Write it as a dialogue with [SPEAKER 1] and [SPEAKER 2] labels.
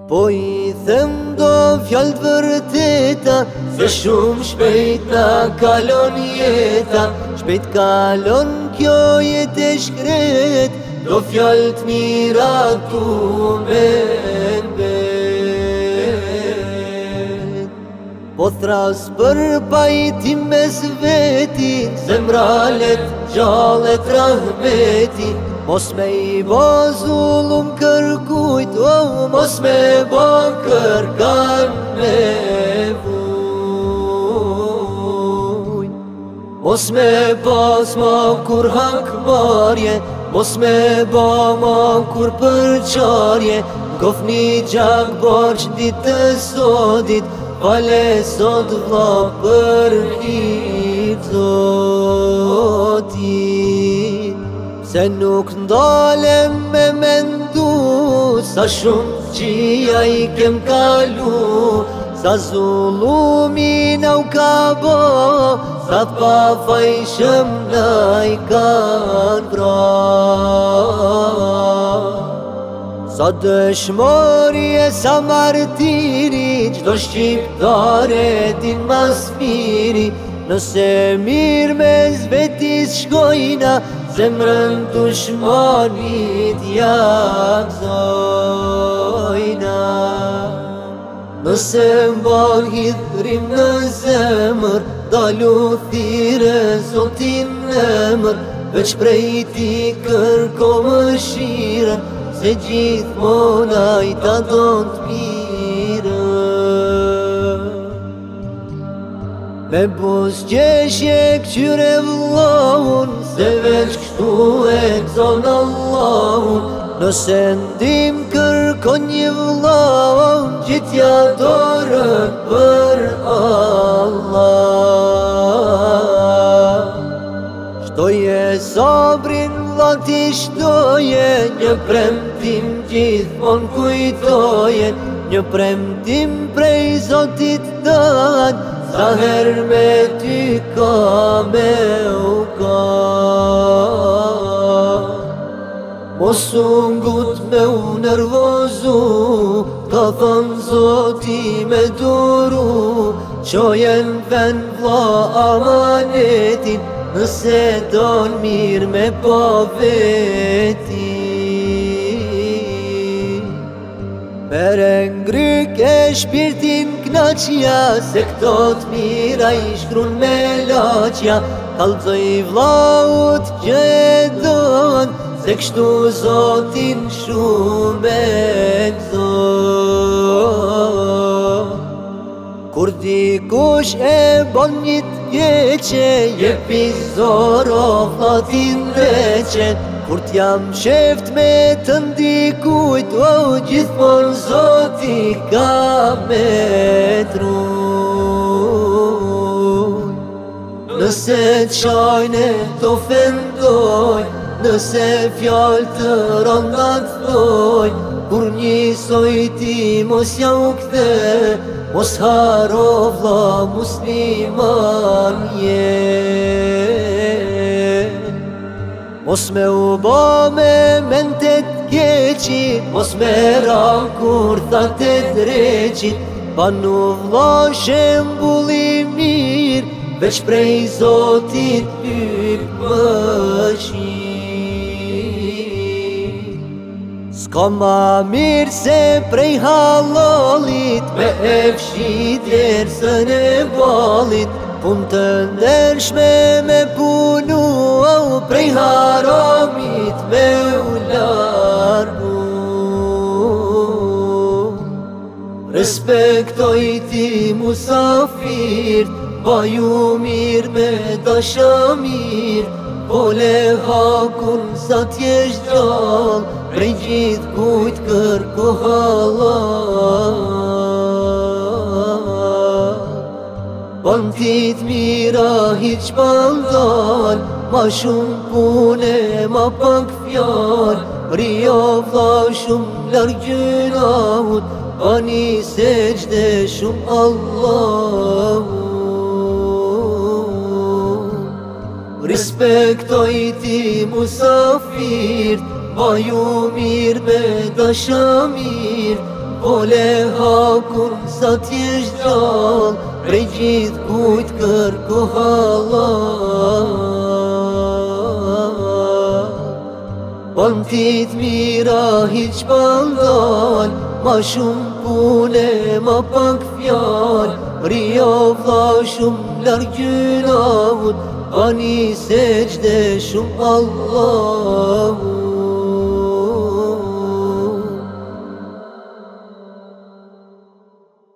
[SPEAKER 1] Po I them do fjallë të vërteta, se shumë shpejt na kalon jeta. Shpejt kalon kjo jetë e shkret, do fjallë të mira tu me mbet. Po thras për pajtim mes veti, zemralet gjallet rahmeti. Mos me I bo zullum kërkujt, mos me bo kërkan me vujt. Mos me pas ma kur hakmarje, mos me bo ma kur përqarje. Gofni gjak borç ditë të sotit, fale sot vlla për hir Zotit. Se nuk ndalem me mendu, sa shumë qia I kem kalu. Sa zullumi na u ka bo, sa pa fajshëm na I kan vra. Sa dëshmori e sa martiri, qdo shqiptare din mas miri. Nëse mirë me zvetis shkojna, zemrën dushmanit jakzojna. Nëse mban hidhrim në zemër, dalu thire Zotin emër. Veç prej ti kërko mëshirën, se gjithmona I ta don të mirën. Me bus gjeshje këqyre vllahun, se veç kështu e gzon Allahun. Nëse ndim kërkon një vllahun, gjithja dorën për Allah. Shtoje sabrin vlla ti shtoje, një premtim gjithmon kujtoje. Një premtim prej Zotit dan, sa her me ty ka me u ka. Mos u ngut me u nervozu, ka thon Zoti me duru. Qojen ven vlla amanetin, nëse don mirë me pa veti. Mere ngryk e shpirtin knaqja, se këto të mira I shkrun me laqja. Kallzoj vllaut që e don, se kështu Zotin shumë e gzon. Kur dikush e bon një t'keqe, jepi zoro vllatin reqe. Kur t'jam sheft me të ndikujt, gjithmon Zoti ka me trujt. Nëse qajnë t'ofendoj, nëse fjallë të rënda t'thoj, kur njësoj ti mos ja u kthe, mos haro vlla musliman je. Mos me u bo me mentet keqit, mos me ra kur tha të dreqit. Banu vlla shembulli mirë, veç prej Zotit hyp mëshirë. S'ka ma mirë se prej halalit, me e fshi djersën e balit. Pun të ndershme me punu, prej haramit me u largu. Respektoj ti musafirt, baju mirë me dashamir. Vole hakun sa t'jesh gjall, prej gjithë kujt kërko halal. Bantit mira hiq pandal, ma shumë pune, ma pak fjall. Ria vlla shumë larg gjunahut, bani seçde shumë Allahut. Respektoj ti musafirt, baju mirë me dashamir. Vole hakun sa t'jesh gjall, prej gjithë kujt kërko halal. Pon ti t'mira hiq pandal, ma shumë pune, ma pak fjall. Ria vla shumë larg gjynavut, ani seçde shumë Allahu.